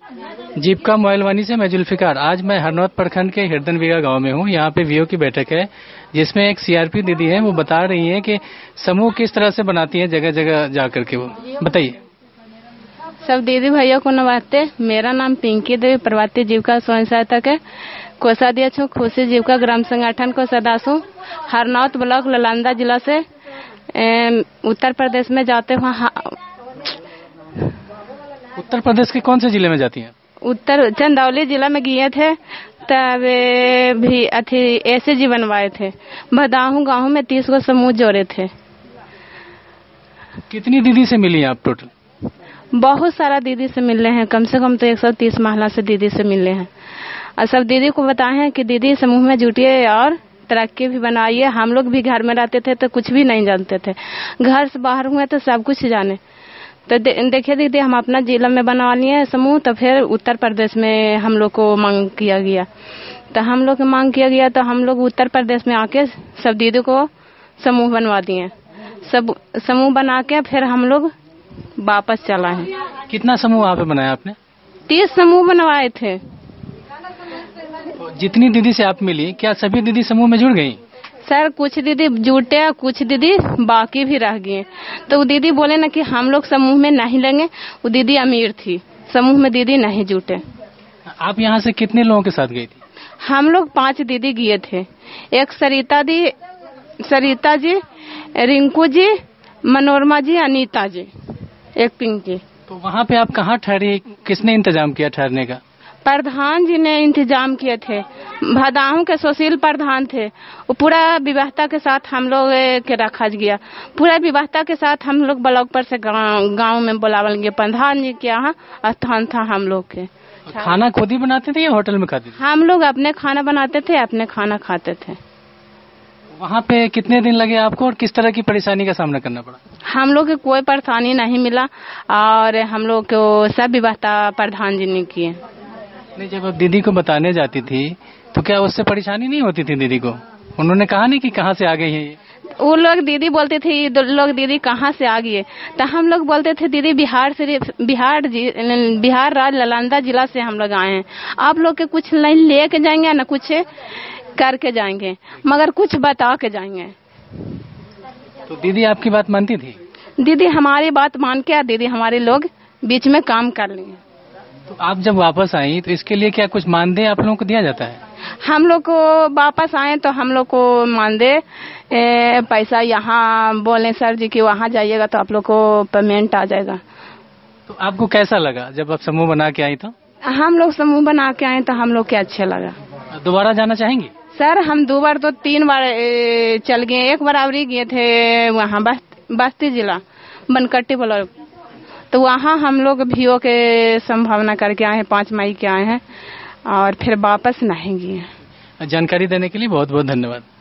जीविका मोबाइलवानी से मैं जुल्फिकार। आज मैं हरनौत प्रखंड के हिरदनवीघा गांव में हूं। यहाँ पे वीओ की बैठक है जिसमें एक सीआरपी दीदी है, वो बता रही हैं कि समूह किस तरह से बनाती हैं जगह जगह जा करके। वो बताइए। सब दीदी भैया को नमस्ते। मेरा नाम पिंकी देवी, प्रभाती जीविका स्वयं सहायता के कोषाध्यक्ष हूँ। खुशी जीविका ग्राम संगठन को सदस्य हूँ। हरनौत ब्लॉक नालंदा जिला से उत्तर प्रदेश में जाते हुए। उत्तर प्रदेश के कौन से जिले में जाती हैं? उत्तर चंदौली जिला में गए थे, तब भी ऐसे जी बनवाए थे। भदाहू गाँव में 30 को समूह जोड़े थे। कितनी दीदी से मिली आप टोटल? बहुत सारा दीदी से मिले हैं, कम से कम तो 130 महिला से दीदी से मिले हैं। और सब दीदी को बताए हैं कि दीदी समूह में जुटिए और तरक्की भी बनाइए। हम लोग भी घर में रहते थे तो कुछ भी नहीं जानते थे, घर से बाहर हुए तो सब कुछ जाने। तो देखिए दीदी, हम अपना जिला में बनवा लिए समूह, तो फिर उत्तर प्रदेश में हम लोग को मांग किया गया। तो हम लोग को मांग किया गया तो हम लोग उत्तर प्रदेश में आके सब दीदी को समूह बनवा दिए। सब समूह बना के फिर हम लोग वापस चला है। कितना समूह वहाँ पे बनाया आपने? 30 समूह बनवाए थे। जितनी दीदी से आप मिली, क्या सभी दीदी समूह में जुड़ गई? सर कुछ दीदी जुटे, कुछ दीदी बाकी भी रह गए। तो वो दीदी बोले ना कि हम लोग समूह में नहीं लेंगे। वो दीदी अमीर थी, समूह में दीदी नहीं जुटे। आप यहाँ से कितने लोगों के साथ गई थी? हम लोग 5 दीदी गए थे। एक सरिता जी, रिंकू जी, मनोरमा जी, अनीता जी, एक पिंकी। तो वहाँ पे आप कहाँ ठहरी? किसने इंतजाम किया ठहरने का? प्रधान जी ने इंतजाम किए थे। भदाहू के सुशील प्रधान थे। वो पूरा व्यवस्था के साथ हम लोग के रखा गया। पूरा व्यवस्था के साथ हम लोग ब्लॉक पर से गांव में बुलावल गए। प्रधान जी के यहाँ स्थान था हम लोग के। खाना खुद ही बनाते थे या होटल में खाते थे? हम लोग अपने खाना बनाते थे, अपने खाना खाते थे। वहाँ पे कितने दिन लगे आपको और किस तरह की परेशानी का सामना करना पड़ा? हम लोग को कोई परेशानी नहीं मिला और हम लोग को सब व्यवस्था प्रधान जी ने किए। नहीं, जब आप दीदी को बताने जाती थी तो क्या उससे परेशानी नहीं होती थी दीदी को? उन्होंने कहा नहीं कि कहाँ से आ गई है? वो लोग दीदी बोलते थे लोग दीदी कहाँ से आ गए, तो हम लोग बोलते थे दीदी बिहार राज्य नालंदा जिला से हम लोग आए हैं। आप लोग के कुछ नहीं लेके जाएंगे ना कुछ करके जाएंगे, मगर कुछ बता के जाएंगे। तो दीदी आपकी बात मानती थी? दीदी हमारी बात मान के दीदी हमारे लोग बीच में काम कर लिए। तो आप जब वापस आई तो इसके लिए क्या कुछ मानदेय आप लोगों को दिया जाता है? हम लोग को वापस आए तो हम लोग को मानदेय पैसा यहाँ बोले सर जी कि वहाँ जाइएगा तो आप लोग को पेमेंट आ जाएगा। तो आपको कैसा लगा जब आप समूह बना के आई? तो हम लोग समूह बना के आए तो हम लोग के अच्छा लगा। दोबारा जाना चाहेंगे? सर हम 2 बार तो 3 बार चल गए। एक बार आवरी गए थे वहाँ बस्ती जिला बनकट्टी ब्लॉक, तो वहाँ हम लोग वीओ के संभावना करके आए हैं। 5 मई के आए हैं और फिर वापस नहीं गए। जानकारी देने के लिए बहुत बहुत धन्यवाद।